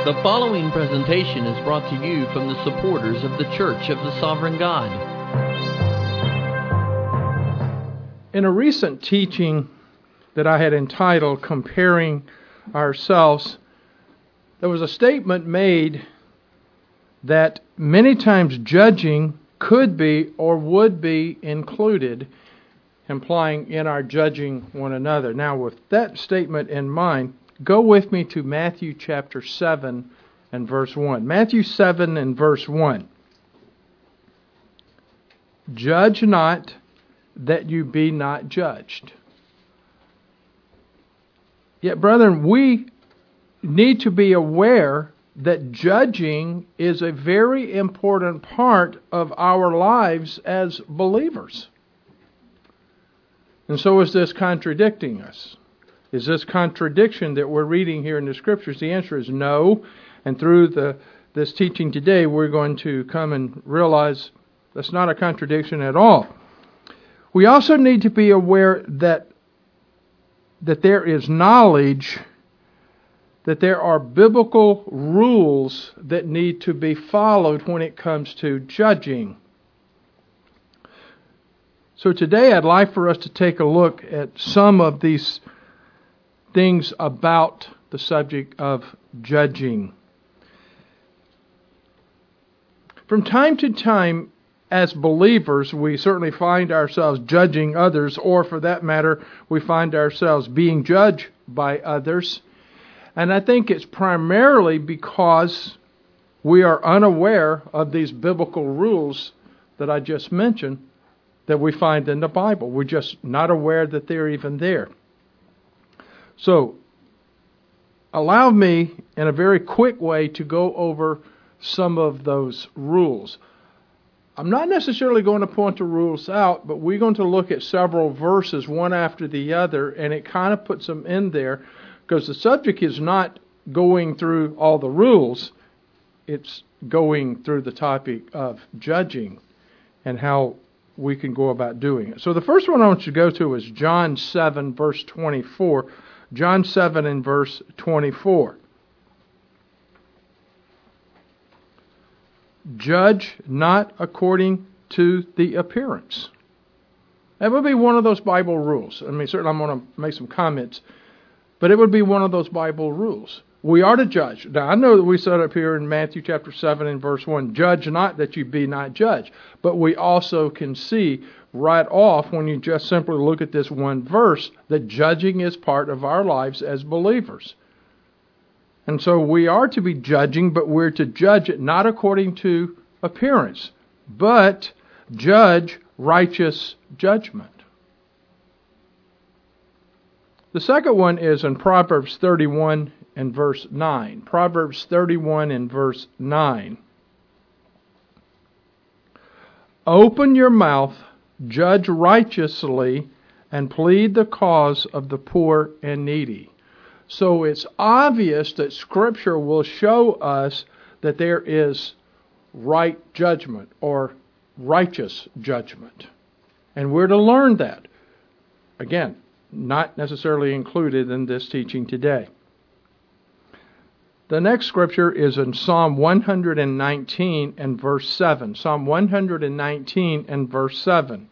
The following presentation is brought to you from the supporters of the Church of the Sovereign God. In a recent teaching that I had entitled Comparing Ourselves, there was a statement made that many times judging could be or would be included, implying in our judging one another. Now, with that statement in mind, go with me to Matthew chapter 7 and verse 1. Matthew 7 and verse 1. Judge not that you be not judged. Yet, brethren, we need to be aware that judging is a very important part of our lives as believers. And so is this contradicting us? Is this contradiction that we're reading here in the Scriptures? The answer is no. And through this teaching today, we're going to come and realize that's not a contradiction at all. We also need to be aware that there is knowledge, that there are biblical rules that need to be followed when it comes to judging. So today I'd like for us to take a look at some of these things about the subject of judging. From time to time, as believers, we certainly find ourselves judging others, or for that matter, we find ourselves being judged by others. And I think it's primarily because we are unaware of these biblical rules that I just mentioned that we find in the Bible. We're just not aware that they're even there. So, allow me in a very quick way to go over some of those rules. I'm not necessarily going to point the rules out, but we're going to look at several verses, one after the other, and it kind of puts them in there, because the subject is not going through all the rules, it's going through the topic of judging and how we can go about doing it. So the first one I want you to go to is John 7, verse 24. John 7 and verse 24. Judge not according to the appearance. That would be one of those Bible rules. I mean, certainly I'm going to make some comments, but it would be one of those Bible rules. We are to judge. Now, I know that we said up here in Matthew chapter 7 and verse 1, judge not that you be not judged. But we also can see right off, when you just simply look at this one verse, that judging is part of our lives as believers. And so we are to be judging, but we're to judge it not according to appearance, but judge righteous judgment. The second one is in Proverbs 31 and verse 9. Proverbs 31 and verse 9. Open your mouth, judge righteously, and plead the cause of the poor and needy. So it's obvious that Scripture will show us that there is right judgment or righteous judgment. And we're to learn that. Again, not necessarily included in this teaching today. The next scripture is in Psalm 119 and verse 7. Psalm 119 and verse 7.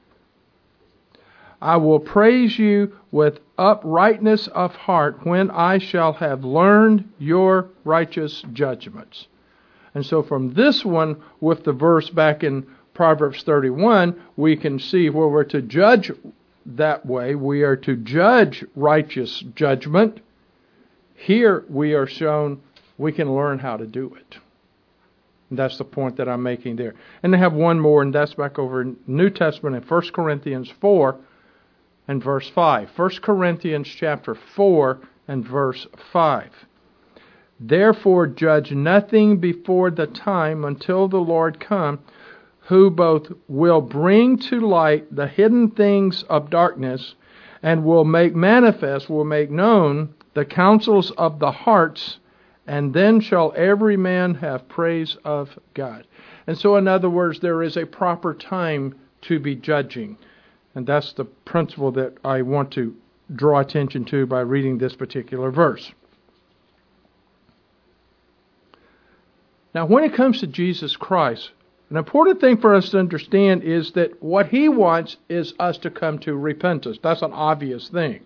I will praise you with uprightness of heart when I shall have learned your righteous judgments. And so from this one, with the verse back in Proverbs 31, we can see where we're to judge that way. We are to judge righteous judgment. Here we are shown we can learn how to do it. And that's the point that I'm making there. And I have one more, and that's back over in New Testament in 1 Corinthians 4 and verse 5. 1 Corinthians chapter 4 and verse 5. Therefore judge nothing before the time until the Lord come, who both will bring to light the hidden things of darkness and will make manifest, will make known the counsels of the hearts, and then shall every man have praise of God. And so, in other words, there is a proper time to be judging. And that's the principle that I want to draw attention to by reading this particular verse. Now, when it comes to Jesus Christ, an important thing for us to understand is that what He wants is us to come to repentance. That's an obvious thing.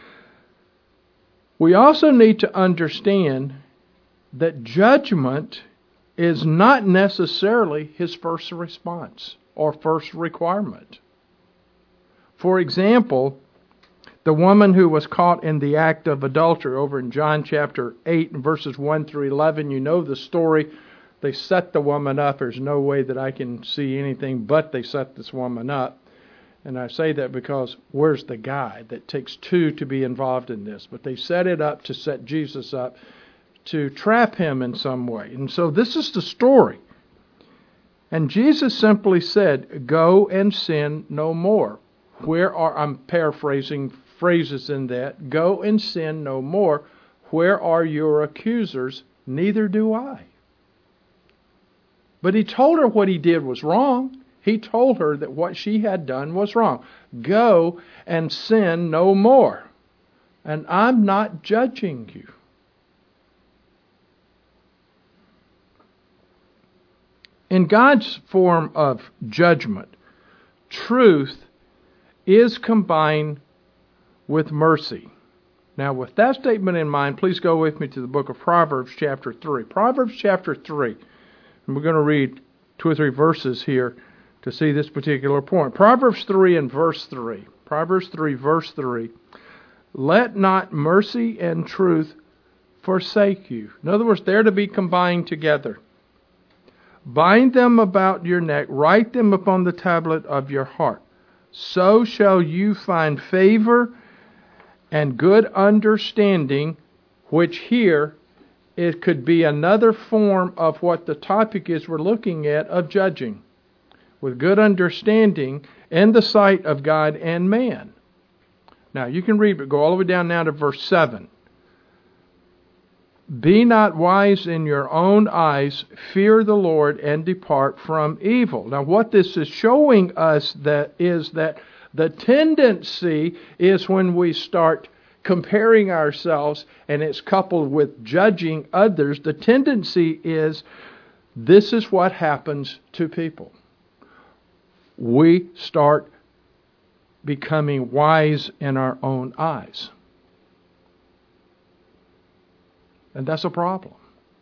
We also need to understand that judgment is not necessarily His first response or first requirement. For example, the woman who was caught in the act of adultery over in John chapter 8 and verses 1 through 11, you know the story. They set the woman up. There's no way that I can see anything but they set this woman up. And I say that because where's the guy? That takes two to be involved in this. But they set it up to set Jesus up to trap Him in some way. And so this is the story. And Jesus simply said, "Go and sin no more." I'm paraphrasing phrases in that. Go and sin no more. Where are your accusers? Neither do I. But He told her what He did was wrong. He told her that what she had done was wrong. Go and sin no more. And I'm not judging you. In God's form of judgment, truth is combined with mercy. Now, with that statement in mind, please go with me to the book of Proverbs chapter 3. Proverbs chapter 3. And we're going to read 2 or 3 verses here to see this particular point. Proverbs 3 and verse 3. Proverbs 3, verse 3. Let not mercy and truth forsake you. In other words, they're to be combined together. Bind them about your neck. Write them upon the tablet of your heart. So shall you find favor and good understanding, which here it could be another form of what the topic is we're looking at of judging. With good understanding in the sight of God and man. Now, you can read, but go all the way down now to verse 7. Be not wise in your own eyes, fear the Lord, and depart from evil. Now, what this is showing us is that the tendency is when we start comparing ourselves, and it's coupled with judging others, the tendency is this is what happens to people. We start becoming wise in our own eyes. And that's a problem.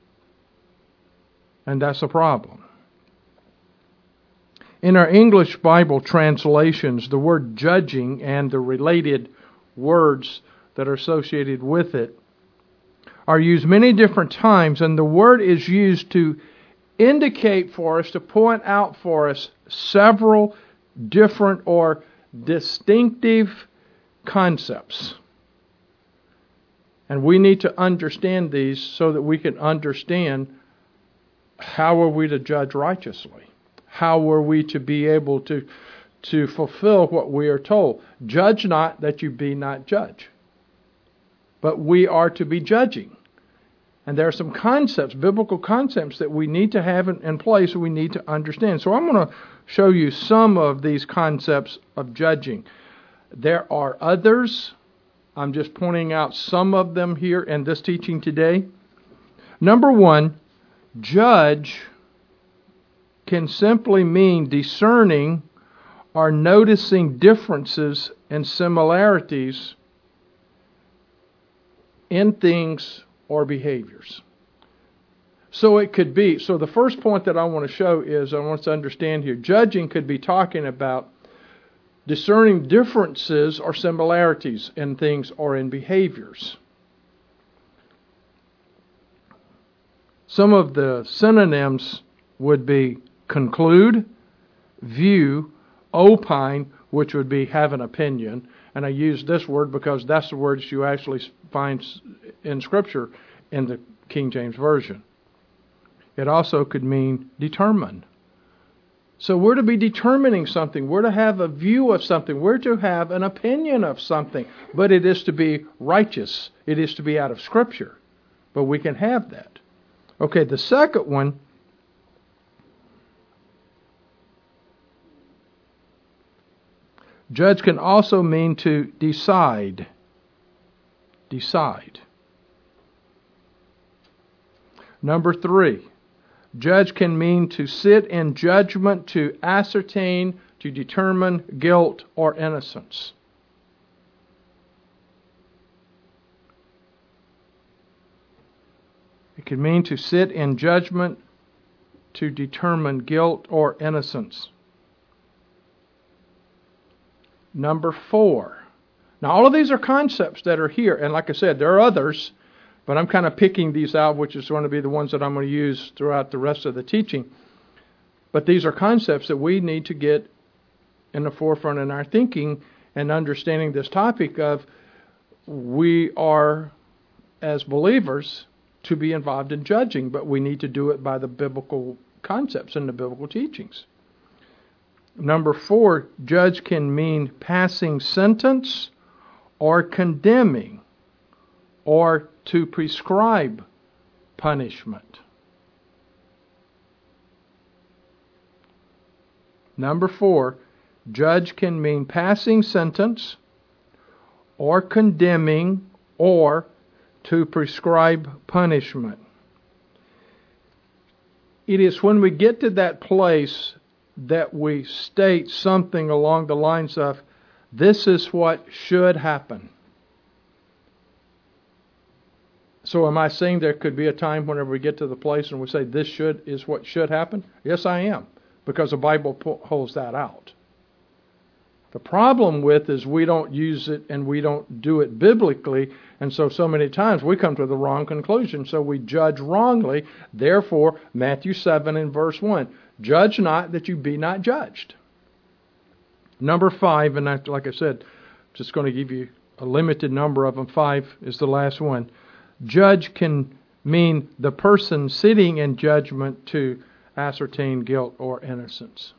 And that's a problem. In our English Bible translations, the word judging and the related words that are associated with it are used many different times, and the word is used to indicate for us, to point out for us several different or distinctive concepts. And we need to understand these so that we can understand how are we to judge righteously. How are we to be able to fulfill what we are told. Judge not that you be not judge. But we are to be judging. And there are some concepts, biblical concepts, that we need to have in place, we need to understand. So I'm going to show you some of these concepts of judging. There are others. I'm just pointing out some of them here in this teaching today. Number one, judge can simply mean discerning or noticing differences and similarities in things or behaviors. So it could be, so the first point that I want to show is, I want us to understand here, judging could be talking about discerning differences or similarities in things or in behaviors. Some of the synonyms would be conclude, view, opine, which would be have an opinion. And I use this word because that's the words you actually find in Scripture in the King James Version. It also could mean determine. So we're to be determining something. We're to have a view of something. We're to have an opinion of something. But it is to be righteous. It is to be out of Scripture. But we can have that. Okay, the second one, judge can also mean to decide. Decide. Number 3, Judge can mean to sit in judgment, to ascertain, to determine guilt or innocence. It can mean to sit in judgment, to determine guilt or innocence. Number 4. Now, all of these are concepts that are here. And like I said, there are others, but I'm kind of picking these out, which is going to be the ones that I'm going to use throughout the rest of the teaching. But these are concepts that we need to get in the forefront in our thinking and understanding this topic of we are, as believers, to be involved in judging, but we need to do it by the biblical concepts and the biblical teachings. Number 4, judge can mean passing sentence or condemning or to prescribe punishment. Number 4, judge can mean passing sentence or condemning or to prescribe punishment. It is when we get to that place that we state something along the lines of, this is what should happen. So am I saying there could be a time whenever we get to the place and we say this is what should happen? Yes, I am, because the Bible holds that out. The problem with is we don't use it and we don't do it biblically, and so many times we come to the wrong conclusion, so we judge wrongly. Therefore, Matthew 7 and verse 1, judge not that you be not judged. Number 5, and like I said, I'm just going to give you a limited number of them. 5 is the last one. Judge can mean the person sitting in judgment to ascertain guilt or innocence.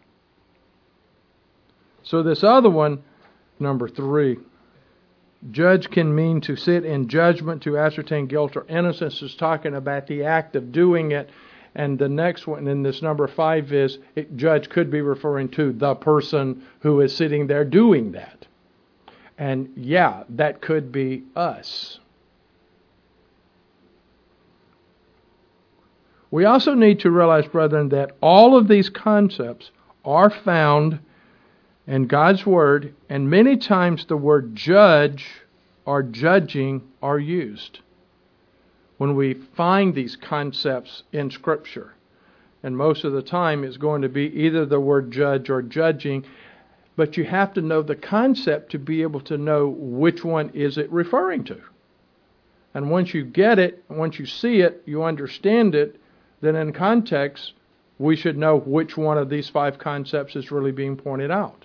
So this other one, number 3, judge can mean to sit in judgment to ascertain guilt or innocence, is talking about the act of doing it. And the next one in this number 5 is, judge could be referring to the person who is sitting there doing that. And yeah, that could be us. We also need to realize, brethren, that all of these concepts are found in God's Word, and many times the word judge or judging are used when we find these concepts in Scripture. And most of the time it's going to be either the word judge or judging, but you have to know the concept to be able to know which one is it referring to. And once you get it, once you see it, you understand it, then in context, we should know which one of these 5 concepts is really being pointed out.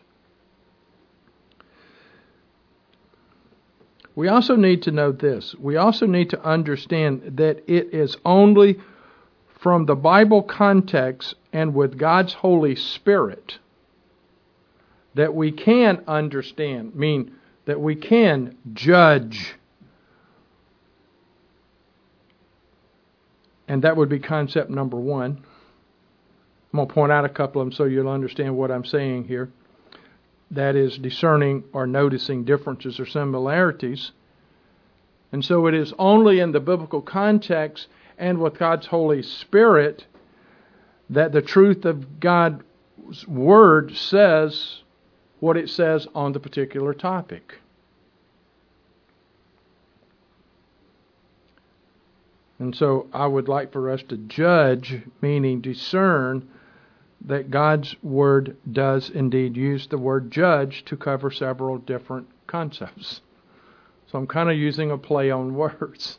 We also need to know this. We also need to understand that it is only from the Bible context and with God's Holy Spirit that we can understand, that we can judge. And that would be concept number 1. I'm going to point out a couple of them so you'll understand what I'm saying here. That is discerning or noticing differences or similarities. And so it is only in the biblical context and with God's Holy Spirit that the truth of God's Word says what it says on the particular topic. And so I would like for us to judge, meaning discern, that God's Word does indeed use the word judge to cover several different concepts. So I'm kind of using a play on words.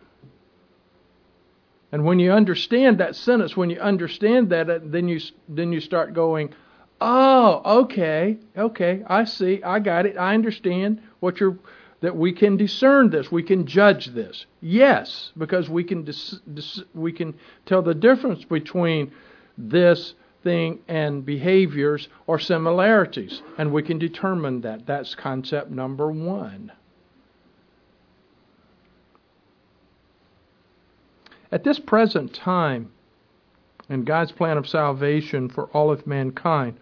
And when you understand that sentence, when you understand that, then you start going, oh, okay, I see, I got it, I understand that we can discern this, we can judge this. Yes, because we can we can tell the difference between this thing and behaviors or similarities, and we can determine that. That's concept number 1. At this present time, in God's plan of salvation for all of mankind,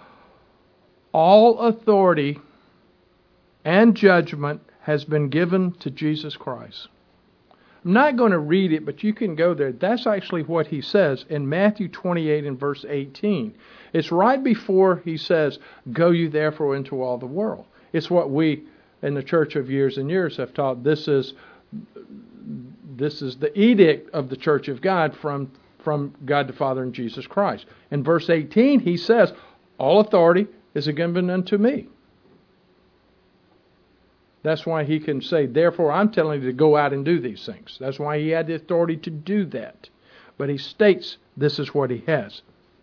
all authority and judgment has been given to Jesus Christ. I'm not going to read it, but you can go there. That's actually what he says in Matthew 28 and verse 18. It's right before he says, "Go you therefore into all the world." It's what we in the church of years and years have taught. This is the edict of the church of God from God the Father and Jesus Christ. In verse 18, he says, "All authority is given unto me." That's why he can say, "Therefore I'm telling you to go out and do these things." That's why he had the authority to do that. But he states this is what he has.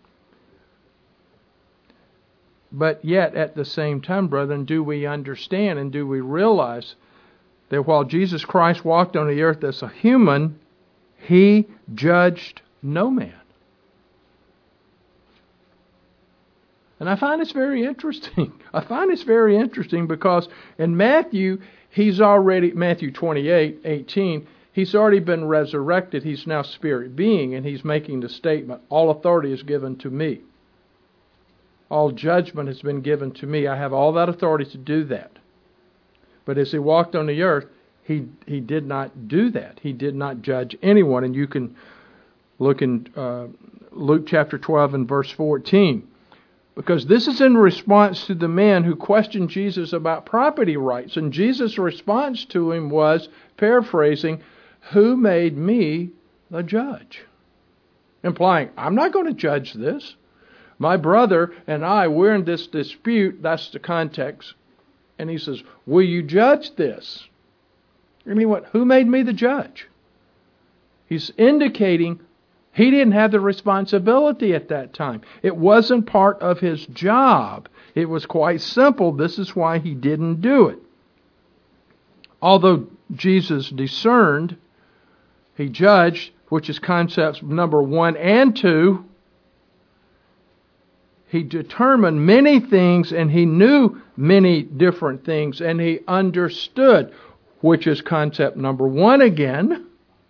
But yet, at the same time, brethren, do we understand and do we realize that while Jesus Christ walked on the earth as a human, he judged no man? And I find this very interesting. I find this very interesting because in Matthew 28:18, he's already been resurrected. He's now spirit being, and he's making the statement, "All authority is given to me. All judgment has been given to me. I have all that authority to do that." But as he walked on the earth, he did not do that. He did not judge anyone. And you can look in Luke chapter 12 and verse 14. Because this is in response to the man who questioned Jesus about property rights. And Jesus' response to him was, paraphrasing, "Who made me the judge?" Implying, I'm not going to judge this. My brother and I, we're in this dispute. That's the context. And he says, "Will you judge this?" I mean, what? Who made me the judge? He's indicating he didn't have the responsibility at that time. It wasn't part of his job. It was quite simple. This is why he didn't do it. Although Jesus discerned, he judged, which is concepts number 1 and 2. He determined many things and he knew many different things and he understood, which is concept number 1 again.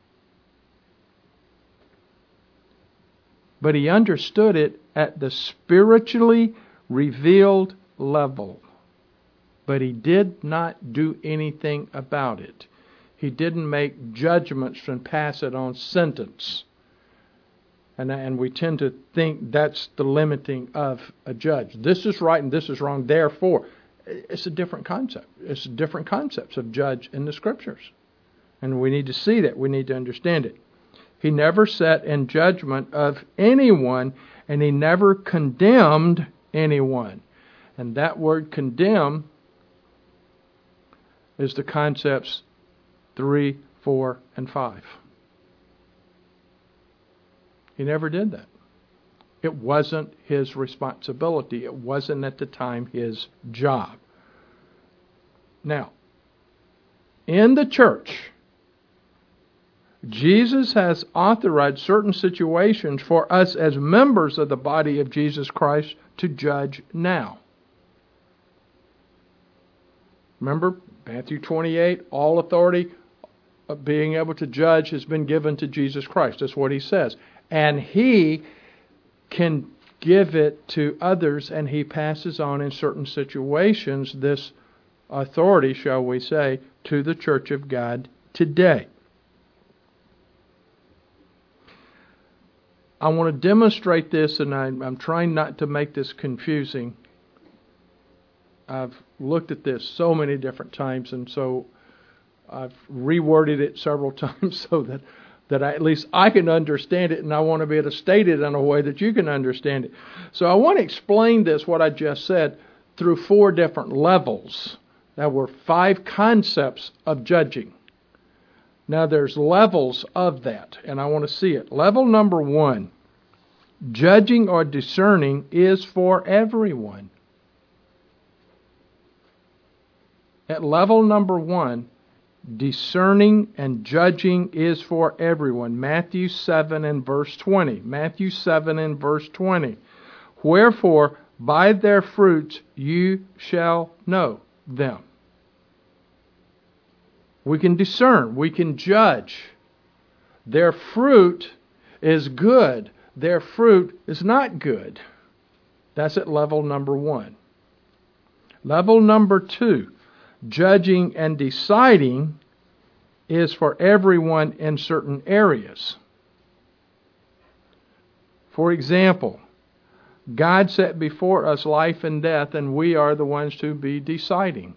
But he understood it at the spiritually revealed level. But he did not do anything about it. He didn't make judgments and pass it on sentence. And we tend to think that's the limiting of a judge. This is right and this is wrong, therefore. It's a different concept. It's different concepts of judge in the Scriptures. And we need to see that. We need to understand it. He never sat in judgment of anyone, and he never condemned anyone. And that word condemn is the concepts 3, 4, and 5. He never did that. It wasn't his responsibility. It wasn't at the time his job. Now, in the church, Jesus has authorized certain situations for us as members of the body of Jesus Christ to judge now. Remember, Matthew 28, all authority of being able to judge has been given to Jesus Christ. That's what he says. And he can give it to others, and he passes on in certain situations this authority, shall we say, to the church of God today. I want to demonstrate this, and I'm trying not to make this confusing. I've looked at this so many different times, and so I've reworded it several times so that at least I can understand it, and I want to be able to state it in a way that you can understand it. So I want to explain this, what I just said, through 4 different levels. There were 5 concepts of judging. Now there's levels of that, and I want to see it. Level number 1, judging or discerning is for everyone. At level number 1, discerning and judging is for everyone. Matthew 7 and verse 20. Matthew 7 and verse 20. Wherefore, by their fruits you shall know them. We can discern. We can judge. Their fruit is good. Their fruit is not good. That's at level number 1. Level number 2, judging and deciding is for everyone in certain areas. For example, God set before us life and death, and we are the ones to be deciding.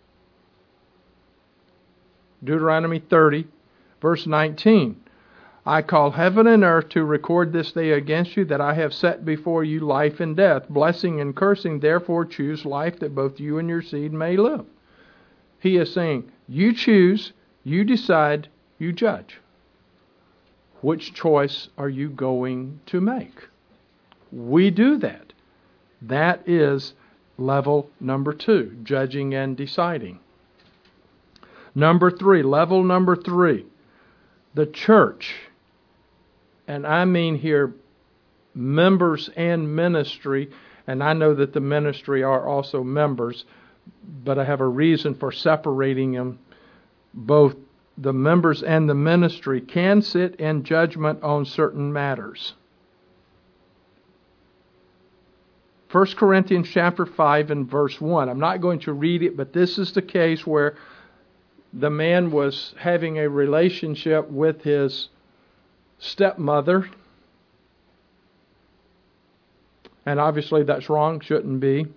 Deuteronomy 30, verse 19. I call heaven and earth to record this day against you, that I have set before you life and death, blessing and cursing. Therefore choose life, that both you and your seed may live. He is saying, you choose, you decide, you judge. Which choice are you going to make? We do that. That is level number 2, judging and deciding. Level number 3, the church, and I mean here members and ministry, and I know that the ministry are also members, but I have a reason for separating them. Both the members and the ministry can sit in judgment on certain matters. 1 Corinthians chapter 5 and verse 1. I'm not going to read it, but this is the case where the man was having a relationship with his stepmother. And obviously that's wrong, shouldn't be.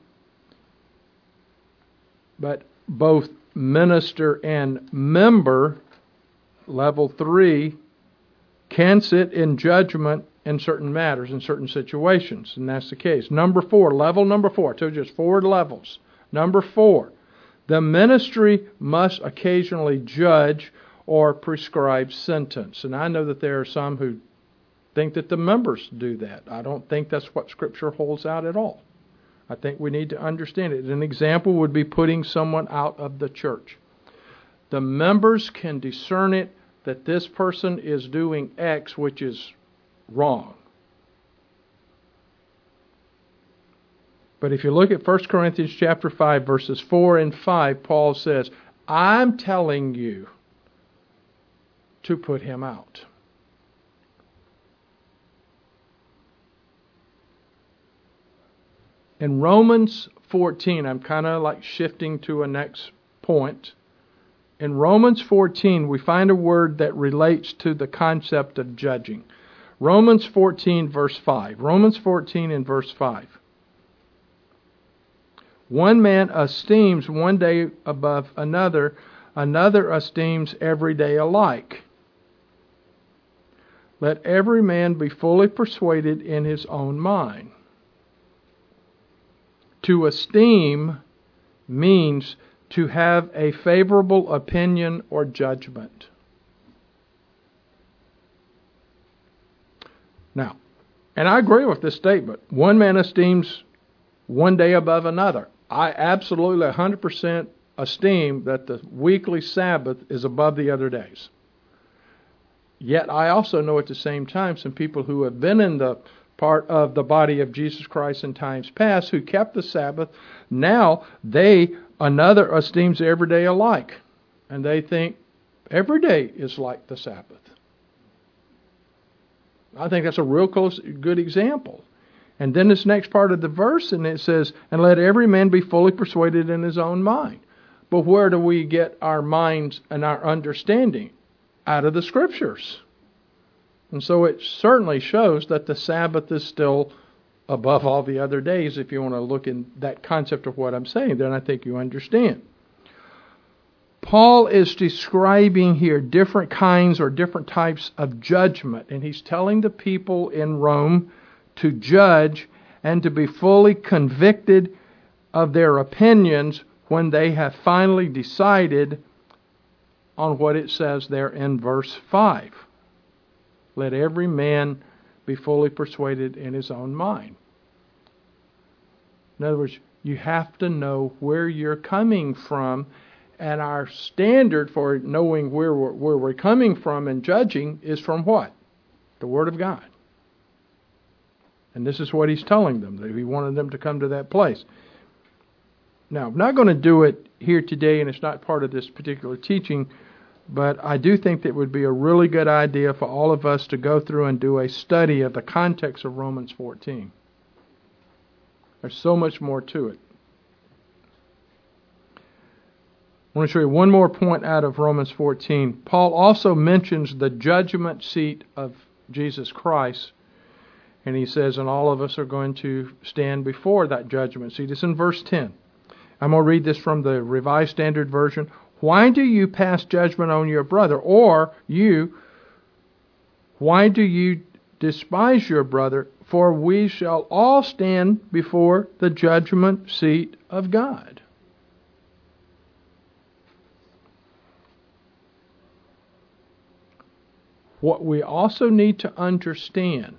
But both minister and member, level 3, can sit in judgment in certain matters, in certain situations. And that's the case. Level number 4. I told you it's 4 levels. Number 4. The ministry must occasionally judge or prescribe sentence. And I know that there are some who think that the members do that. I don't think that's what Scripture holds out at all. I think we need to understand it. An example would be putting someone out of the church. The members can discern it that this person is doing X, which is wrong. But if you look at 1 Corinthians chapter 5, verses 4 and 5, Paul says, I'm telling you to put him out. In Romans 14, I'm kind of like shifting to a next point. In Romans 14, we find a word that relates to the concept of judging. Romans 14, verse 5. Romans 14 and verse 5. One man esteems one day above another, another esteems every day alike. Let every man be fully persuaded in his own mind. To esteem means to have a favorable opinion or judgment. Now, and I agree with this statement. One man esteems one day above another. I absolutely 100% esteem that the weekly Sabbath is above the other days. Yet I also know at the same time some people who have been in the part of the body of Jesus Christ in times past who kept the Sabbath. Now another esteems every day alike. And they think every day is like the Sabbath. I think that's a real good example. And then this next part of the verse, and it says, and let every man be fully persuaded in his own mind. But where do we get our minds and our understanding? Out of the Scriptures. And so it certainly shows that the Sabbath is still above all the other days. If you want to look in that concept of what I'm saying, then I think you understand. Paul is describing here different kinds or different types of judgment. And he's telling the people in Rome to judge and to be fully convicted of their opinions when they have finally decided on what it says there in verse 5. Let every man be fully persuaded in his own mind. In other words, you have to know where you're coming from, and our standard for knowing where we're coming from and judging is from what? The Word of God. And this is what he's telling them, that he wanted them to come to that place. Now, I'm not going to do it here today, and it's not part of this particular teaching, but I do think that it would be a really good idea for all of us to go through and do a study of the context of Romans 14. There's so much more to it. I want to show you one more point out of Romans 14. Paul also mentions the judgment seat of Jesus Christ. And he says, and all of us are going to stand before that judgment seat. It's in verse 10. I'm going to read this from the Revised Standard Version. Why do you pass judgment on your brother? Or why do you despise your brother? For we shall all stand before the judgment seat of God. What we also need to understand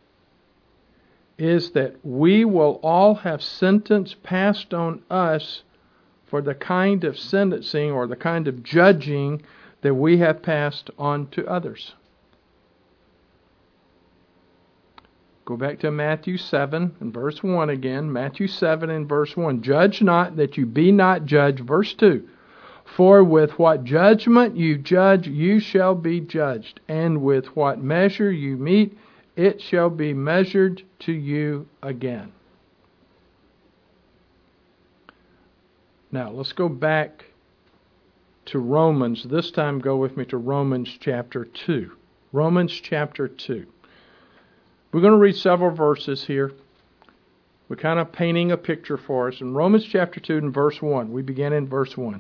is that we will all have sentence passed on us for the kind of sentencing or the kind of judging that we have passed on to others. Go back to Matthew 7 and verse 1 again. Matthew 7 and verse 1. Judge not that you be not judged. Verse 2. For with what judgment you judge, you shall be judged. And with what measure you mete, it shall be measured to you again. Now, let's go back to Romans. This time go with me to Romans chapter 2. Romans chapter 2. We're going to read several verses here. We're kind of painting a picture for us. In Romans chapter 2 and verse 1, we begin in verse 1.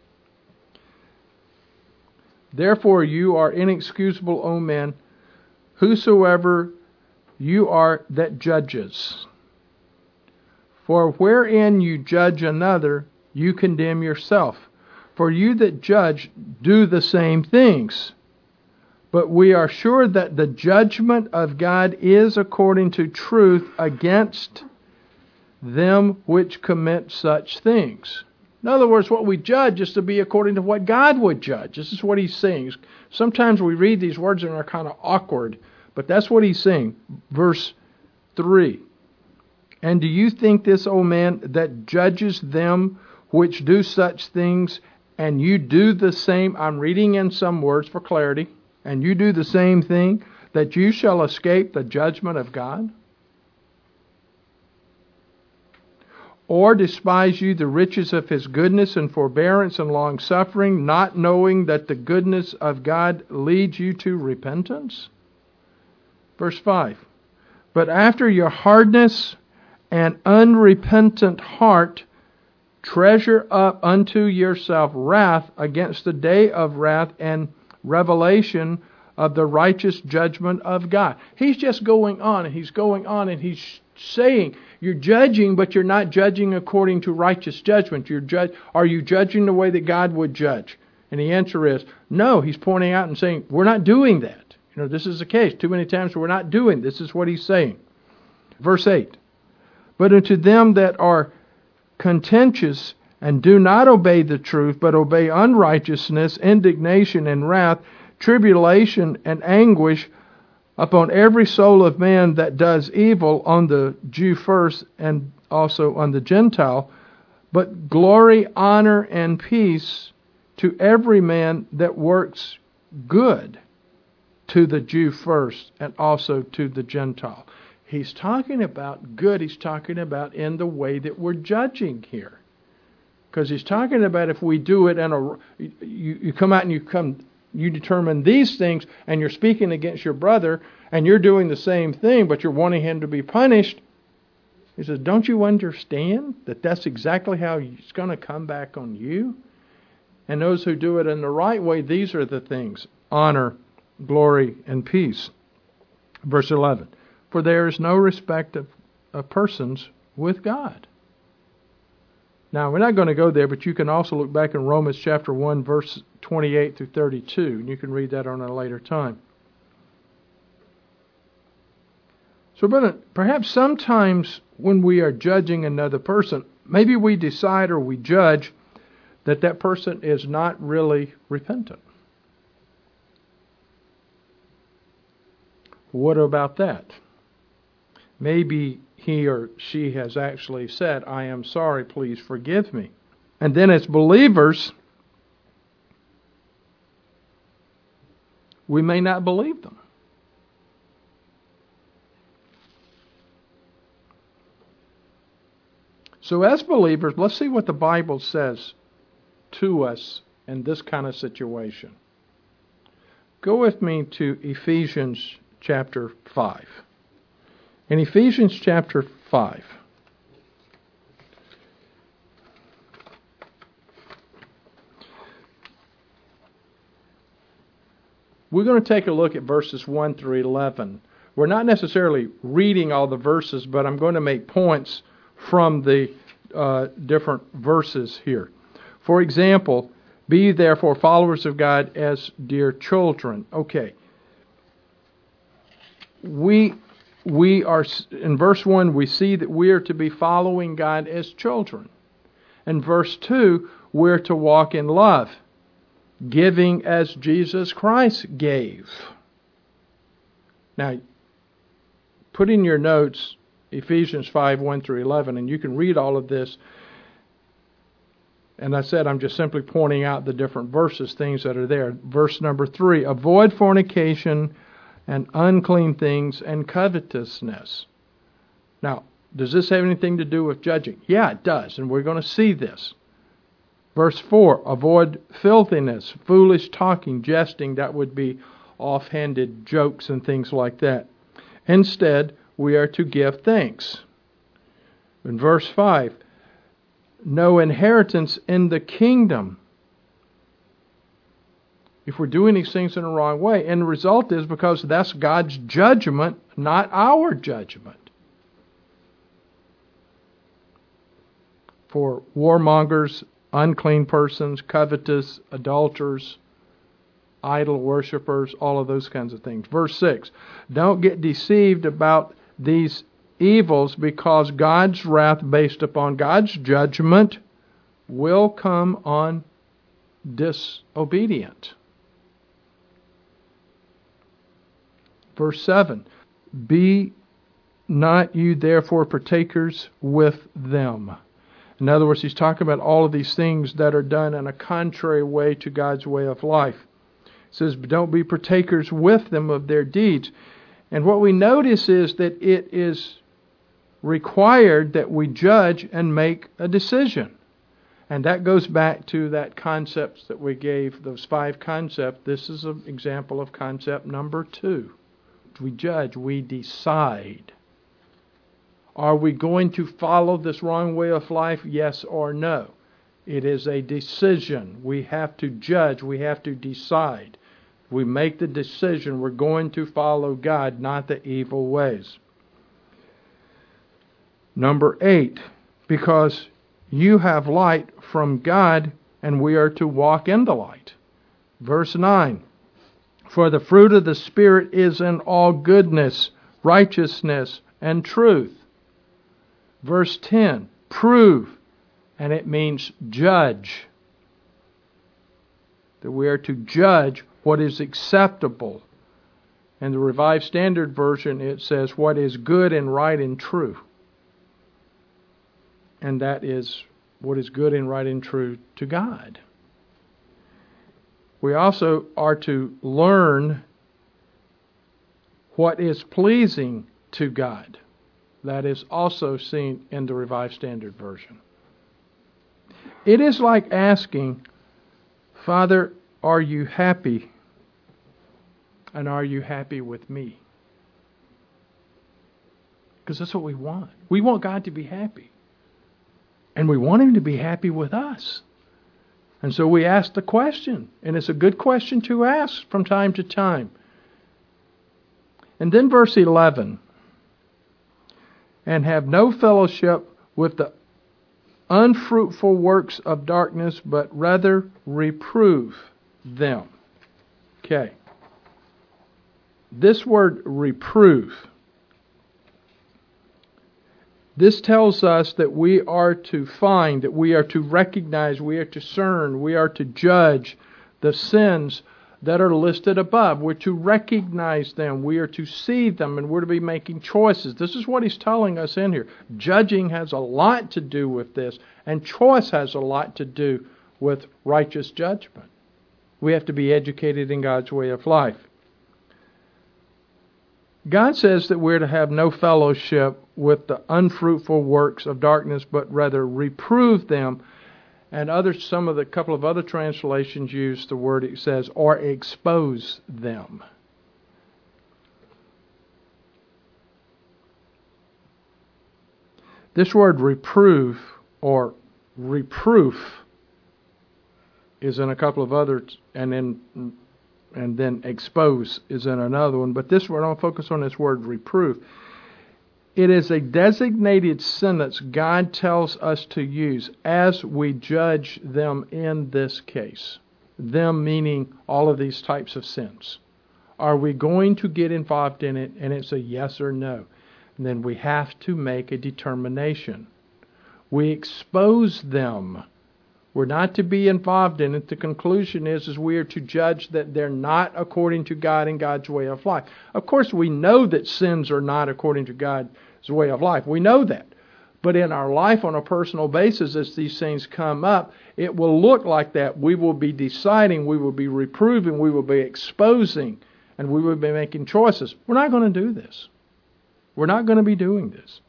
Therefore you are inexcusable, O men, whosoever you are that judges. For wherein you judge another, you condemn yourself. For you that judge do the same things. But we are sure that the judgment of God is according to truth against them which commit such things. In other words, what we judge is to be according to what God would judge. This is what he's saying. Sometimes we read these words and they're kind of awkward, but that's what he's saying. Verse 3. And do you think this, O man, that judges them which do such things, and you do the same? I'm reading in some words for clarity. And you do the same thing, that you shall escape the judgment of God? Or despise you the riches of his goodness and forbearance and long-suffering, not knowing that the goodness of God leads you to repentance? Verse 5. But after your hardness and unrepentant heart, treasure up unto yourself wrath against the day of wrath and revelation of the righteous judgment of God. He's just going on and he's going on and he's saying, you're judging, but you're not judging according to righteous judgment. Are you judging the way that God would judge? And the answer is no. He's pointing out and saying, we're not doing that. This is the case. Too many times we're not doing. This is what he's saying. Verse 8. But unto them that are contentious and do not obey the truth, but obey unrighteousness, indignation and wrath, tribulation and anguish upon every soul of man that does evil, on the Jew first and also on the Gentile, but glory, honor, and peace to every man that works good, to the Jew first and also to the Gentile. He's talking about good. He's talking about in the way that we're judging here. Because he's talking about if we do it and you come out and you determine these things and you're speaking against your brother and you're doing the same thing, but you're wanting him to be punished. He says, don't you understand that that's exactly how it's going to come back on you? And those who do it in the right way, these are the things: honor, glory, and peace. Verse 11. For there is no respect of persons with God. Now, we're not going to go there, but you can also look back in Romans chapter 1, verse 28 through 32, and you can read that on a later time. So, perhaps sometimes when we are judging another person, maybe we decide or we judge that person is not really repentant. What about that? Maybe he or she has actually said, I am sorry, please forgive me. And then as believers, we may not believe them. So as believers, let's see what the Bible says to us in this kind of situation. Go with me to Ephesians chapter 5. In Ephesians chapter 5, we're going to take a look at verses 1 through 11. We're not necessarily reading all the verses, but I'm going to make points from the different verses here. For example, be ye therefore followers of God as dear children. Okay. We are, in verse 1, we see that we are to be following God as children. In verse 2, we're to walk in love, giving as Jesus Christ gave. Now, put in your notes Ephesians 5, 1 through 11, and you can read all of this. And I said I'm just simply pointing out the different verses, things that are there. Verse number 3, avoid fornication and unclean things and covetousness. Now, does this have anything to do with judging? Yeah, it does, and we're going to see this. Verse 4, avoid filthiness, foolish talking, jesting. That would be offhanded jokes and things like that. Instead, we are to give thanks. In verse 5, no inheritance in the kingdom. If we're doing these things in the wrong way, and the result is because that's God's judgment, not our judgment. For warmongers, unclean persons, covetous, adulterers, idol worshippers, all of those kinds of things. Verse 6, don't get deceived about these evils, because God's wrath based upon God's judgment will come on disobedient. Verse 7, be not you therefore partakers with them. In other words, he's talking about all of these things that are done in a contrary way to God's way of life. He says, don't be partakers with them of their deeds. And what we notice is that it is required that we judge and make a decision. And that goes back to that concepts that we gave, those 5 concepts. This is an example of concept number 2. We judge, we decide. Are we going to follow this wrong way of life? Yes or no? It is a decision. We have to judge. We have to decide. We make the decision. We're going to follow God, not the evil ways. Number 8, because you have light from God, and we are to walk in the light. Verse 9, for the fruit of the Spirit is in all goodness, righteousness, and truth. Verse 10, prove, and it means judge. That we are to judge what is acceptable. In the Revised Standard Version, it says what is good and right and true. And that is what is good and right and true to God. We also are to learn what is pleasing to God. That is also seen in the Revised Standard Version. It is like asking, Father, are you happy? And are you happy with me? Because that's what we want. We want God to be happy. And we want Him to be happy with us. And so we ask the question. And it's a good question to ask from time to time. And then verse 11. And have no fellowship with the unfruitful works of darkness, but rather reprove them. Okay. This word reprove. This tells us that we are to find, that we are to recognize, we are to discern, we are to judge the sins that are listed above. We're to recognize them, we are to see them, and we're to be making choices. This is what he's telling us in here. Judging has a lot to do with this, and choice has a lot to do with righteous judgment. We have to be educated in God's way of life. God says that we're to have no fellowship with the unfruitful works of darkness, but rather reprove them. And couple of other translations use the word, it says, or expose them. This word reprove or reproof is in a couple of others, and then expose is in another one. But this word, I'll focus on this word reproof. It is a designated sentence God tells us to use as we judge them in this case. Them meaning all of these types of sins. Are we going to get involved in it? And it's a yes or no. And then we have to make a determination. We expose them. We're not to be involved in it. The conclusion is we are to judge that they're not according to God and God's way of life. Of course, we know that sins are not according to God's way of life. We know that. But in our life on a personal basis, as these things come up, it will look like that. We will be deciding, we will be reproving, we will be exposing, and we will be making choices. We're not going to do this. We're not going to be doing this.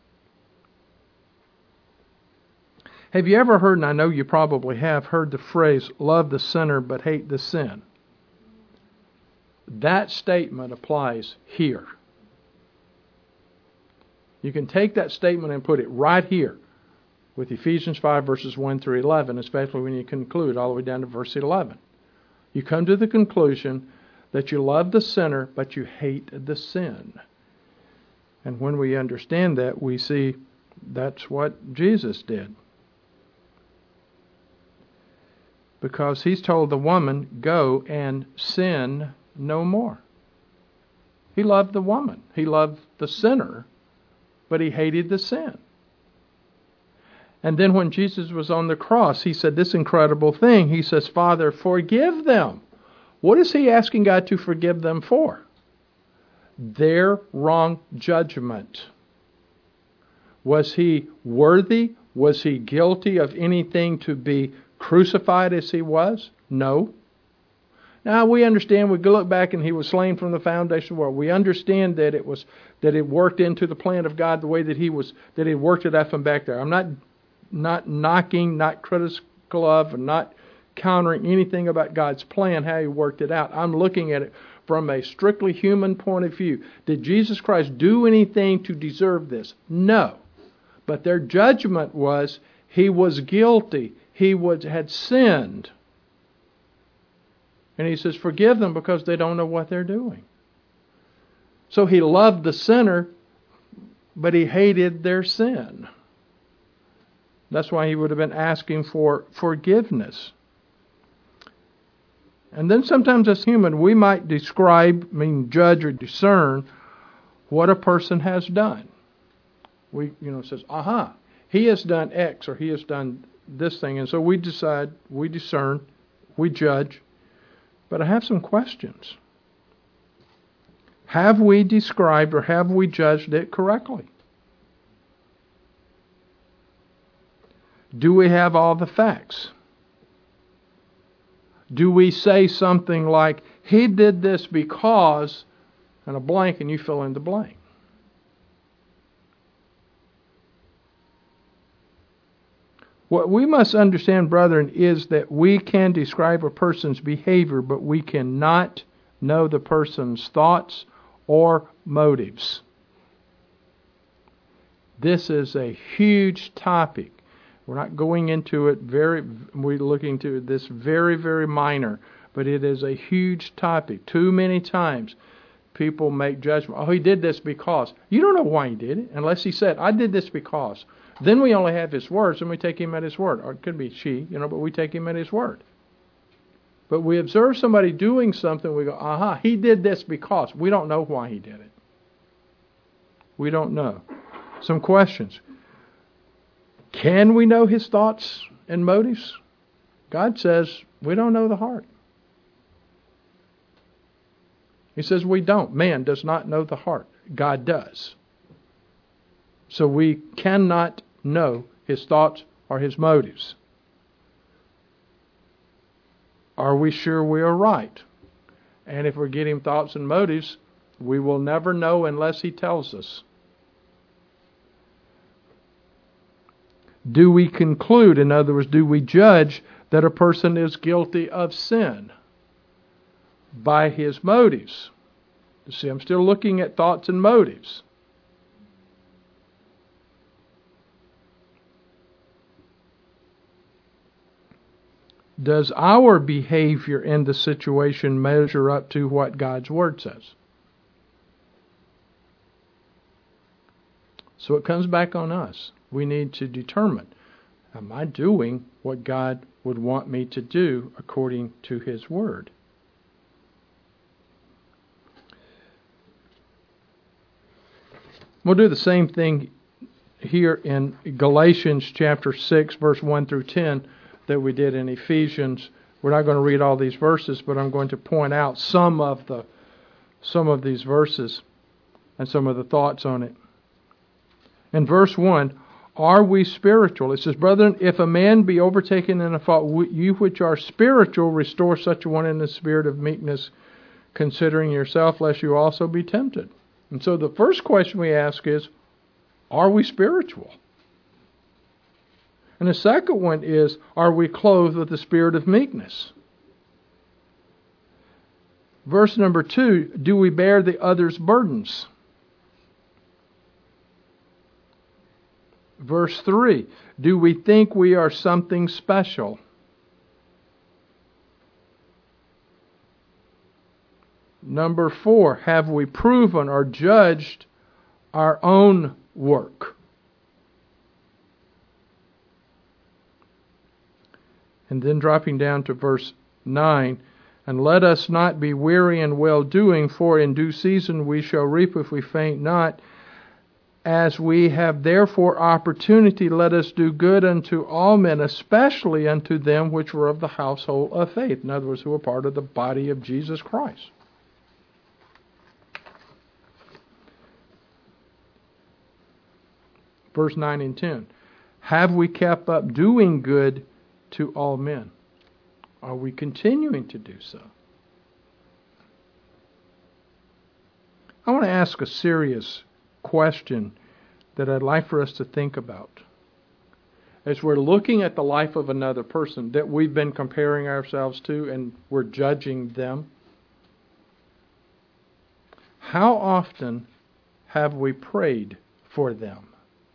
Have you ever heard, and I know you probably have, heard the phrase, love the sinner but hate the sin? That statement applies here. You can take that statement and put it right here with Ephesians 5 verses 1 through 11, especially when you conclude all the way down to verse 11. You come to the conclusion that you love the sinner but you hate the sin. And when we understand that, we see that's what Jesus did. Because he's told the woman, go and sin no more. He loved the woman. He loved the sinner, but he hated the sin. And then when Jesus was on the cross, he said this incredible thing. He says, Father, forgive them. What is he asking God to forgive them for? Their wrong judgment. Was he worthy? Was he guilty of anything to be crucified as he was? No. Now we understand, we look back and he was slain from the foundation of the world. We understand that it worked into the plan of God the way that he worked it up and back there. I'm not knocking, not critical of, and not countering anything about God's plan, how he worked it out. I'm looking at it from a strictly human point of view. Did Jesus Christ do anything to deserve this? No. But their judgment was he was guilty. He had sinned. And he says, forgive them because they don't know what they're doing. So he loved the sinner, but he hated their sin. That's why he would have been asking for forgiveness. And then sometimes as human, we might judge or discern what a person has done. We, says, he has done X or he has done this thing. And so we decide, we discern, we judge. But I have some questions. Have we described or have we judged it correctly? Do we have all the facts? Do we say something like, he did this because, and a blank, and you fill in the blank? What we must understand, brethren, is that we can describe a person's behavior, but we cannot know the person's thoughts or motives. This is a huge topic. We're not going into it we're looking to this very, very minor, but it is a huge topic. Too many times people make judgment. Oh, he did this because. You don't know why he did it unless he said, I did this because. Then we only have his words and we take him at his word. Or it could be she, but we take him at his word. But we observe somebody doing something, we go, he did this because. We don't know why he did it. We don't know. Some questions. Can we know his thoughts and motives? God says we don't know the heart. He says we don't. Man does not know the heart. God does. So we cannot know his thoughts or his motives. Are we sure we are right? And if we're getting thoughts and motives, we will never know unless he tells us. do we conclude, in other words, do we judge that a person is guilty of sin by his motives? You see, I'm still looking at thoughts and motives. Does our behavior in the situation measure up to what God's Word says? So it comes back on us. We need to determine, am I doing what God would want me to do according to His Word? We'll do the same thing here in Galatians chapter 6, verse 1 through 10, that we did in Ephesians. We're not going to read all these verses, but I'm going to point out some of these verses and some of the thoughts on it. In verse 1, are we spiritual? It says, brethren, if a man be overtaken in a fault, you which are spiritual, restore such a one in the spirit of meekness, considering yourself, lest you also be tempted. And so the first question we ask is, are we spiritual? And the second one is, are we clothed with the spirit of meekness? Verse number 2, do we bear the other's burdens? Verse 3, do we think we are something special? Number 4, have we proven or judged our own work? And then dropping down to verse 9, and let us not be weary in well-doing, for in due season we shall reap if we faint not. As we have therefore opportunity, let us do good unto all men, especially unto them which were of the household of faith. In other words, who are part of the body of Jesus Christ. Verse 9 and 10. Have we kept up doing good to all men? Are we continuing to do so? I want to ask a serious question that I'd like for us to think about. As we're looking at the life of another person that we've been comparing ourselves to and we're judging them, how often have we prayed for them?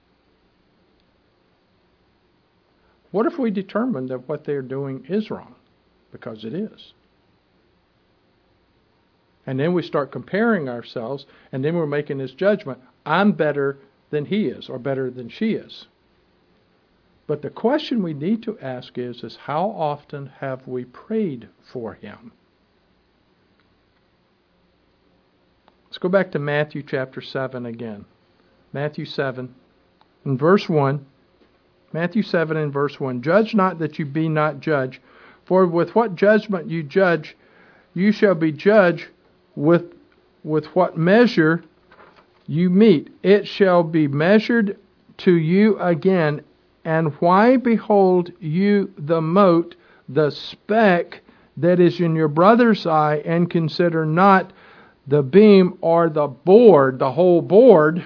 What if we determine that what they're doing is wrong? Because it is. And then we start comparing ourselves, and then we're making this judgment. I'm better than he is, or better than she is. But the question we need to ask is how often have we prayed for him? Let's go back to Matthew chapter 7 again. Matthew 7, in verse 1. Matthew 7 and verse 1. Judge not that you be not judged, for with what judgment you judge, you shall be judged. With what measure you meet, it shall be measured to you again. And why behold you the mote, the speck that is in your brother's eye, and consider not the beam or the board, the whole board,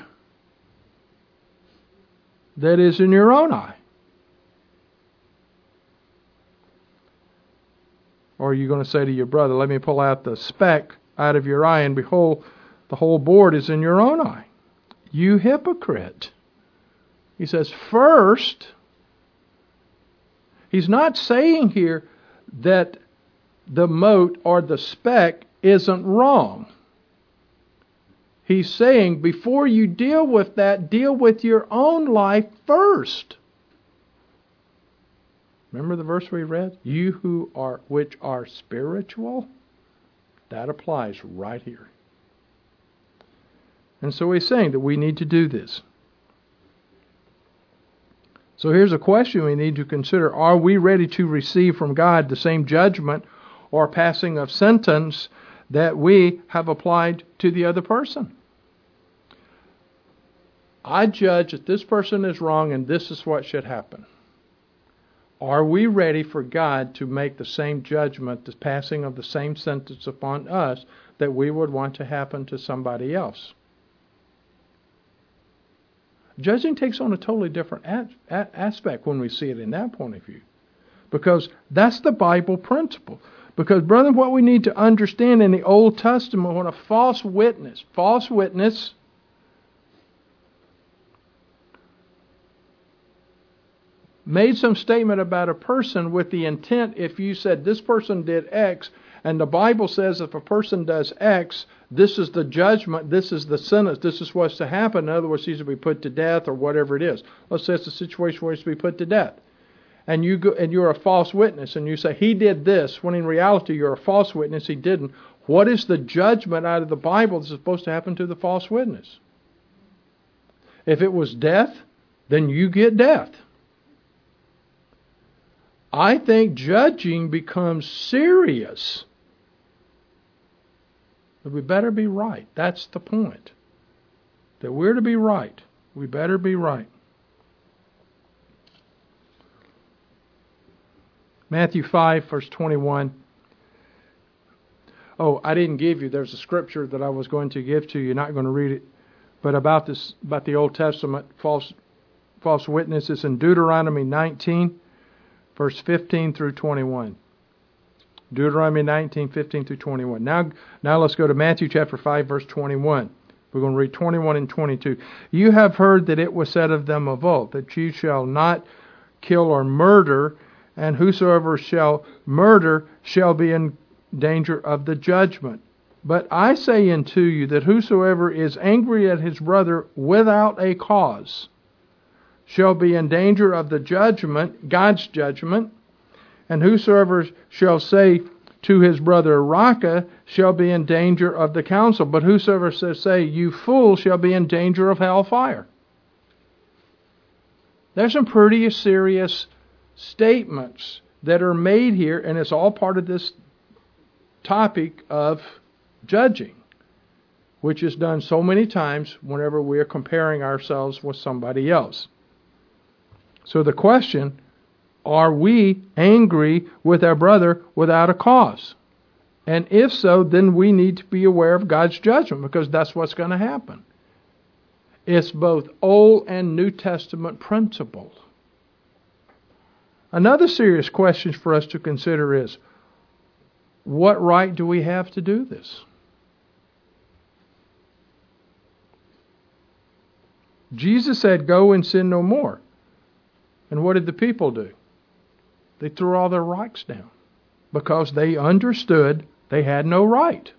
that is in your own eye? Or are you going to say to your brother, let me pull out the speck out of your eye, and behold, the whole board is in your own eye? You hypocrite. He says, first, he's not saying here that the mote or the speck isn't wrong. He's saying, before you deal with that, deal with your own life first. Remember the verse we read? You which are spiritual? That applies right here. And so he's saying that we need to do this. So here's a question we need to consider. Are we ready to receive from God the same judgment or passing of sentence that we have applied to the other person? I judge that this person is wrong and this is what should happen. Are we ready for God to make the same judgment, the passing of the same sentence upon us that we would want to happen to somebody else? Judging takes on a totally different aspect when we see it in that point of view. Because that's the Bible principle. Because, brethren, what we need to understand in the Old Testament, when a false witness made some statement about a person with the intent, if you said this person did X, and the Bible says if a person does X, this is the judgment, this is the sentence, this is what's to happen. In other words, he's to be put to death or whatever it is. Let's say it's a situation where he's to be put to death. And you're a false witness, and you say, he did this, when in reality you're a false witness, he didn't. What is the judgment out of the Bible that's supposed to happen to the false witness? If it was death, then you get death. I think judging becomes serious. But we better be right. That's the point. That we're to be right. We better be right. Matthew 5, verse 21. Oh, I didn't give you. There's a scripture that I was going to give to you. You're not going to read it. But about the Old Testament false witnesses in Deuteronomy 19, verse 15 through 21. Deuteronomy 19, 15 through 21. Now let's go to Matthew chapter 5, verse 21. We're going to read 21 and 22. You have heard that it was said of them of old, that you shall not kill or murder, and whosoever shall murder shall be in danger of the judgment. But I say unto you that whosoever is angry at his brother without a cause shall be in danger of the judgment, God's judgment. And whosoever shall say to his brother, Raca, shall be in danger of the council. But whosoever shall say, you fool, shall be in danger of hellfire. There's some pretty serious statements that are made here, and it's all part of this topic of judging, which is done so many times whenever we are comparing ourselves with somebody else. So the question, are we angry with our brother without a cause? And if so, then we need to be aware of God's judgment, because that's what's going to happen. It's both Old and New Testament principle. Another serious question for us to consider is, what right do we have to do this? Jesus said, go and sin no more. And what did the people do? They threw all their rights down because they understood they had no right.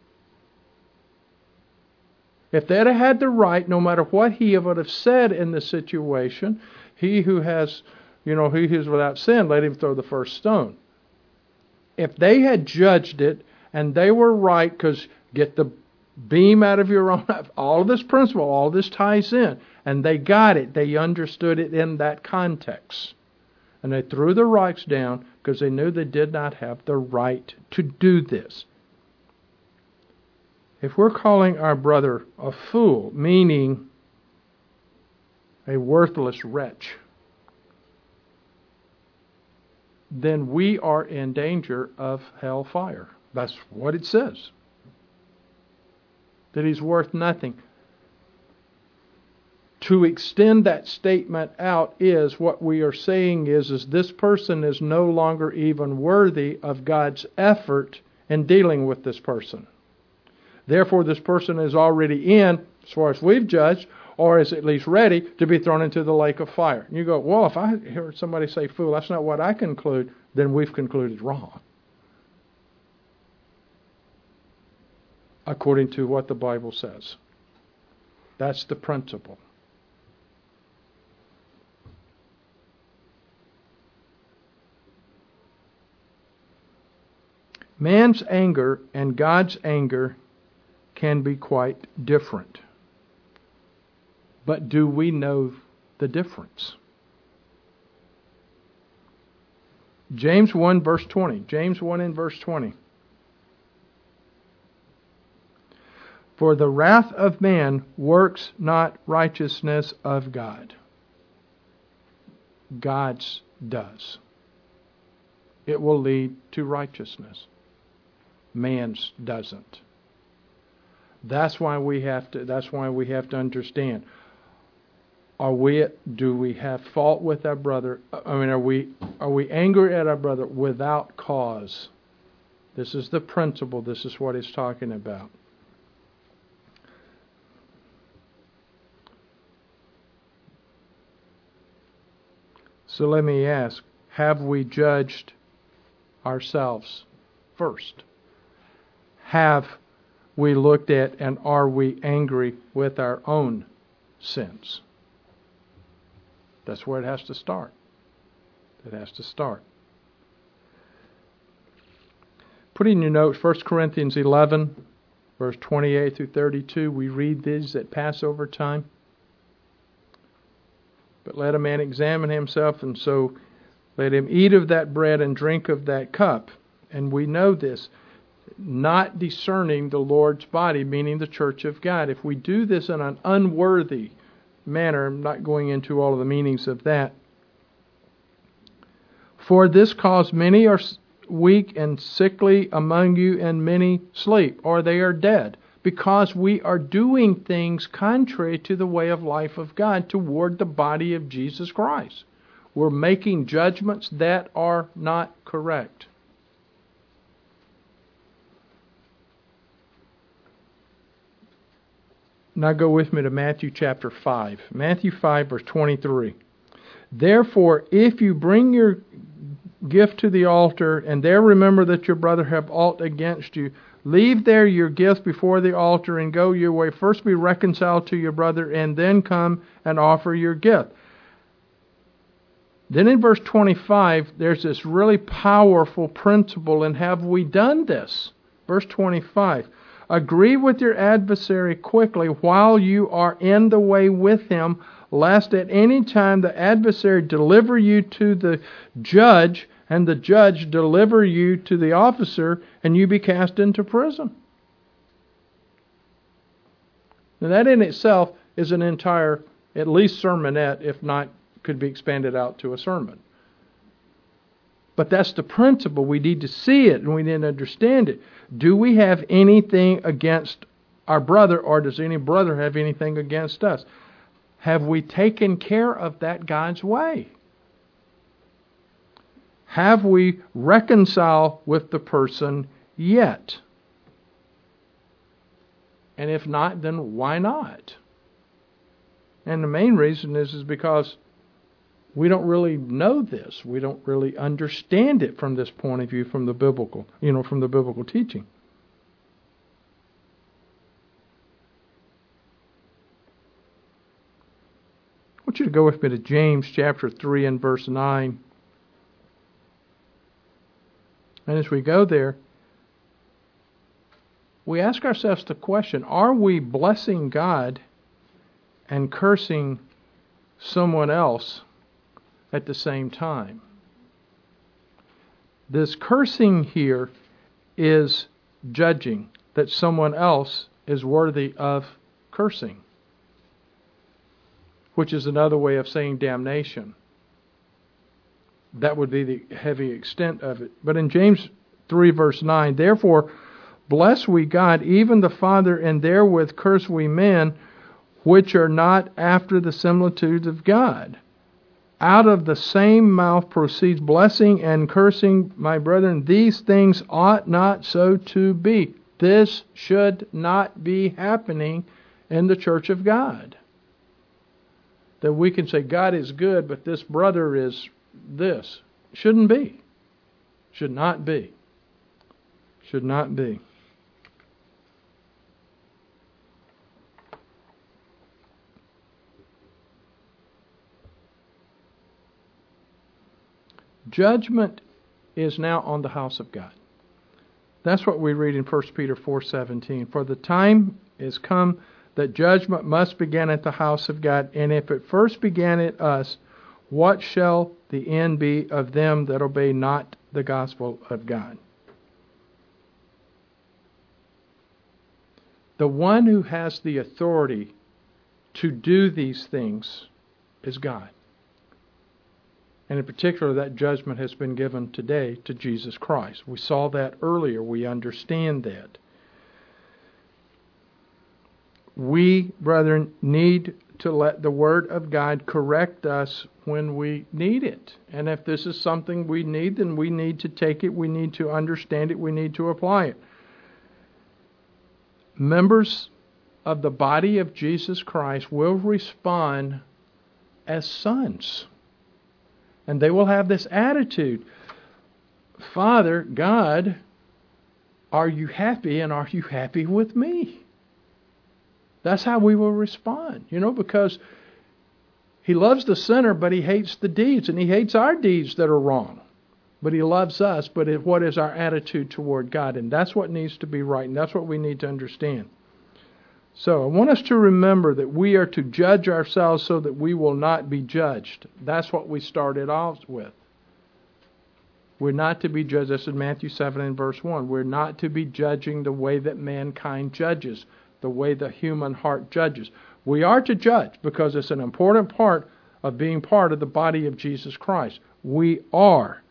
If they'd have had the right, no matter what he would have said in the situation, he who is without sin, let him throw the first stone. If they had judged it and they were right, because get the beam out of your own eye, all of this principle, all this ties in, and they got it, they understood it in that context. And they threw their rights down because they knew they did not have the right to do this. If we're calling our brother a fool, meaning a worthless wretch, then we are in danger of hellfire. That's what it says. That he's worth nothing. To extend that statement out is what we are saying is this person is no longer even worthy of God's effort in dealing with this person. Therefore, this person is already in, as far as we've judged, or is at least ready to be thrown into the lake of fire. And you go, well, if I heard somebody say fool, that's not what I conclude, then we've concluded wrong. According to what the Bible says. That's the principle. Man's anger and God's anger can be quite different. But do we know the difference? James 1 verse 20. James 1 and verse 20. For the wrath of man works not righteousness of God. God's does. It will lead to righteousness. Man's doesn't. That's why we have to understand. Do we have fault with our brother? Are we angry at our brother without cause? This is the principle. This is what he's talking about. So let me ask, have we judged ourselves first? Have we looked at and are we angry with our own sins? That's where it has to start. It has to start. Put in your notes 1 Corinthians 11, verse 28 through 32. We read these at Passover time. But let a man examine himself, and so let him eat of that bread and drink of that cup. And we know this, not discerning the Lord's body, meaning the church of God. If we do this in an unworthy manner, I'm not going into all of the meanings of that. For this cause many are weak and sickly among you, and many sleep, or they are dead, because we are doing things contrary to the way of life of God toward the body of Jesus Christ. We're making judgments that are not correct. Now go with me to Matthew chapter 5. Matthew 5, verse 23. Therefore, if you bring your gift to the altar, and there remember that your brother have aught against you, leave there your gift before the altar and go your way. First be reconciled to your brother, and then come and offer your gift. Then in verse 25, there's this really powerful principle, and have we done this? Verse 25. Agree with your adversary quickly while you are in the way with him, lest at any time the adversary deliver you to the judge, and the judge deliver you to the officer, and you be cast into prison. Now that in itself is an entire, at least sermonette, if not could be expanded out to a sermon. But that's the principle. We need to see it and we need to understand it. Do we have anything against our brother, or does any brother have anything against us? Have we taken care of that God's way? Have we reconciled with the person yet? And if not, then why not? And the main reason is because we don't really know this. We don't really understand it from this point of view, from the biblical, from the biblical teaching. I want you to go with me to James chapter 3 and verse 9. And as we go there, we ask ourselves the question, are we blessing God and cursing someone else at the same time? This cursing here is judging that someone else is worthy of cursing, which is another way of saying damnation. That would be the heavy extent of it. But in James 3 verse 9, therefore bless we God, even the Father, and therewith curse we men, which are not after the similitude of God. Out of the same mouth proceeds blessing and cursing. My brethren, these things ought not so to be. This should not be happening in the church of God. That we can say God is good, but this brother is this. Shouldn't be. Should not be. Should not be. Judgment is now on the house of God. That's what we read in 1 Peter 4:17. For the time is come that judgment must begin at the house of God, and if it first began at us, what shall the end be of them that obey not the gospel of God? The one who has the authority to do these things is God. And in particular, that judgment has been given today to Jesus Christ. We saw that earlier. We understand that. we, brethren, need to let the Word of God correct us when we need it. And if this is something we need, then we need to take it, we need to understand it, we need to apply it. Members of the body of Jesus Christ will respond as sons. And they will have this attitude: Father, God, are you happy, and are you happy with me? That's how we will respond, because He loves the sinner, but He hates the deeds, and He hates our deeds that are wrong. But He loves us, but what is our attitude toward God? And that's what needs to be right, and that's what we need to understand. So I want us to remember that we are to judge ourselves so that we will not be judged. That's what we started off with. We're not to be judged. That's in Matthew 7 and verse 1. We're not to be judging the way that mankind judges, the way the human heart judges. We are to judge because it's an important part of being part of the body of Jesus Christ. We are.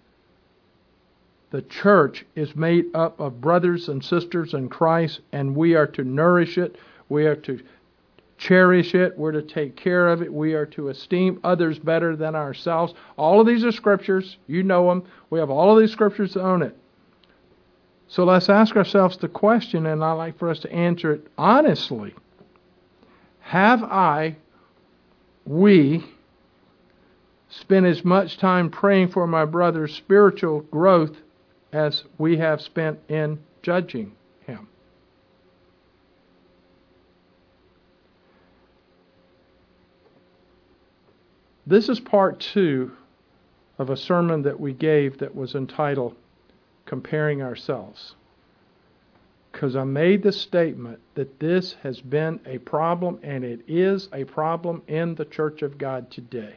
The church is made up of brothers and sisters in Christ, and we are to nourish it. We are to cherish it. We're to take care of it. We are to esteem others better than ourselves. All of these are scriptures. You know them. We have all of these scriptures to own it. So let's ask ourselves the question, and I'd like for us to answer it honestly. Have we spent as much time praying for my brother's spiritual growth as we have spent in judging him? This is part 2 of a sermon that we gave that was entitled Comparing Ourselves. Because I made the statement that this has been a problem, and it is a problem in the Church of God today.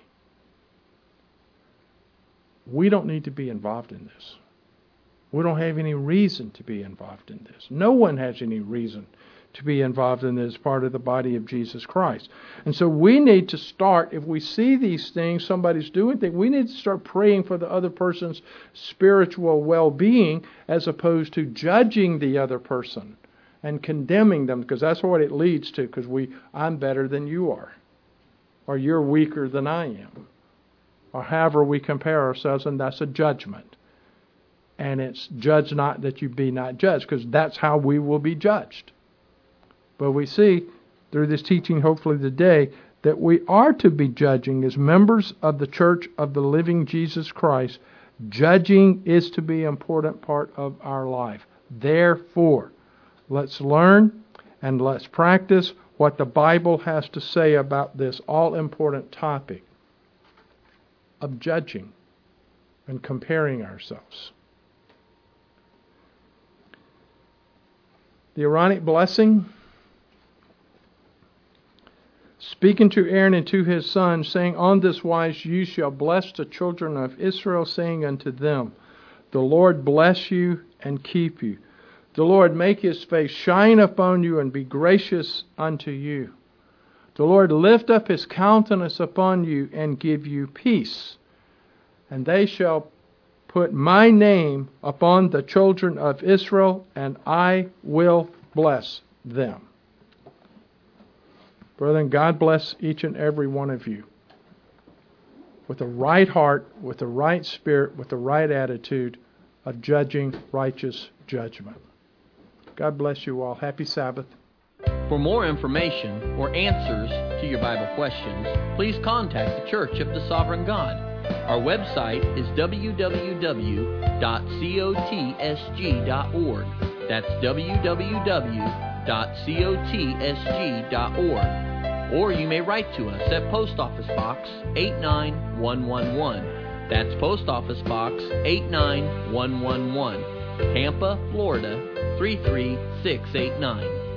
We don't need to be involved in this. We don't have any reason to be involved in this. No one has any reason to be involved in this part of the body of Jesus Christ. And so we need to start, if we see these things, somebody's doing things, we need to start praying for the other person's spiritual well-being as opposed to judging the other person and condemning them, because that's what it leads to, because I'm better than you are, or you're weaker than I am, or however we compare ourselves, and that's a judgment. And it's judge not that you be not judged, because that's how we will be judged. But we see through this teaching, hopefully today, that we are to be judging as members of the Church of the living Jesus Christ. Judging is to be an important part of our life. Therefore, let's learn and let's practice what the Bible has to say about this all-important topic of judging and comparing ourselves. The Aaronic blessing, speaking to Aaron and to his sons, saying, On this wise you shall bless the children of Israel, saying unto them, The Lord bless you and keep you. The Lord make His face shine upon you and be gracious unto you. The Lord lift up His countenance upon you and give you peace. And they shall put my name upon the children of Israel, and I will bless them. Brethren, God bless each and every one of you with the right heart, with the right spirit, with the right attitude of judging righteous judgment. God bless you all. Happy Sabbath. For more information or answers to your Bible questions, please contact the Church of the Sovereign God. Our website is www.cotsg.org. That's www.cotsg.org. Or you may write to us at Post Office Box 89111. That's Post Office Box 89111, Tampa, Florida 33689.